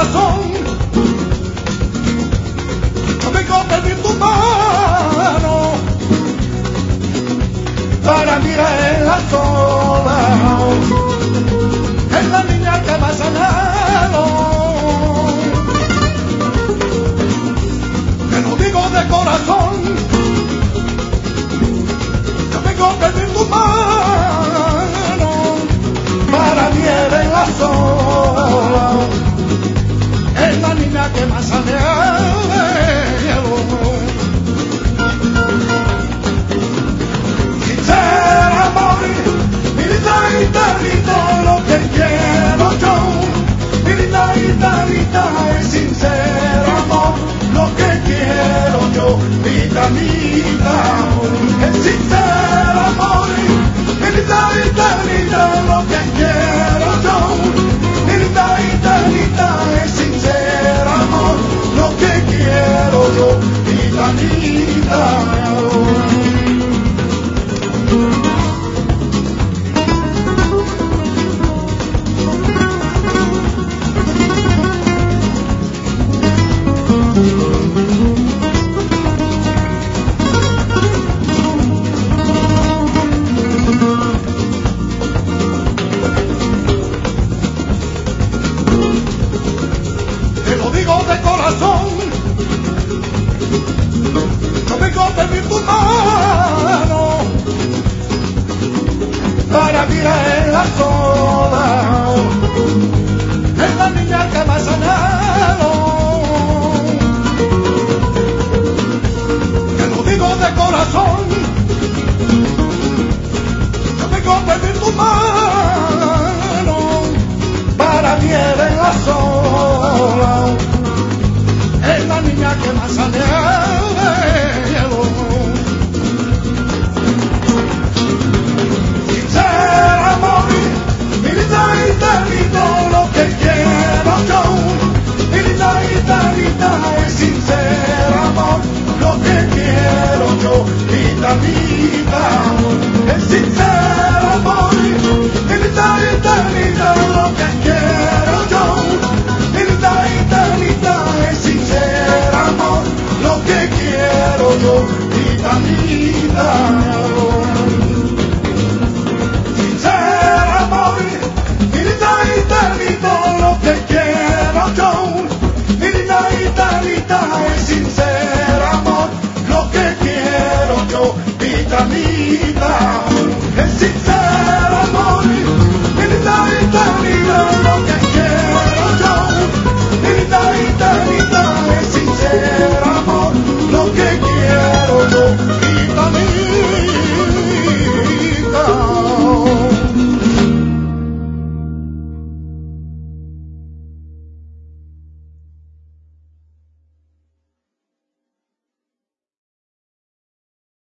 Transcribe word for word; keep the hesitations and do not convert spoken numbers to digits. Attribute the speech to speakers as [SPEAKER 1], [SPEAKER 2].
[SPEAKER 1] corazón, yo vengo a pedir tu mano, para mí es la sola, es la niña que me ha sanado. Te lo digo de corazón, yo vengo a pedir tu mano, para mí eres la sola, es la niña que me ha sanado. Sincera amor, mi linda guitarrita, lo que quiero yo, mi linda guitarrita, es sincero amor, lo que quiero yo, guitarrita, es sincero amor, mi linda guitarrita, lo que quiero yo, mi linda guitarrita, es sincero amor, lo que quiero yo, guitarrita. Te lo digo de corazón, yo vengo a pedir tu mano, para mí es la sola, es la niña que me ha sanado. Te lo digo de corazón, yo vengo a pedir tu mano, para mí eres la sola, es la niña que me ha sanado. Sincera amor, mi linda guitarrita, lo que quiero yo, mi linda guitarrita, es sincera amor, lo que quiero yo, guitarrita, es sincera amor, mi linda guitarrita, lo que quiero yo, mi linda guitarrita, es sincera amor, lo que quiero yo, guitarrita. Sincera amor, mi linda guitarrita, lo que quiero yo, mi linda guitarrita, es sincera amor, lo que quiero yo, guitarrita, es sincera.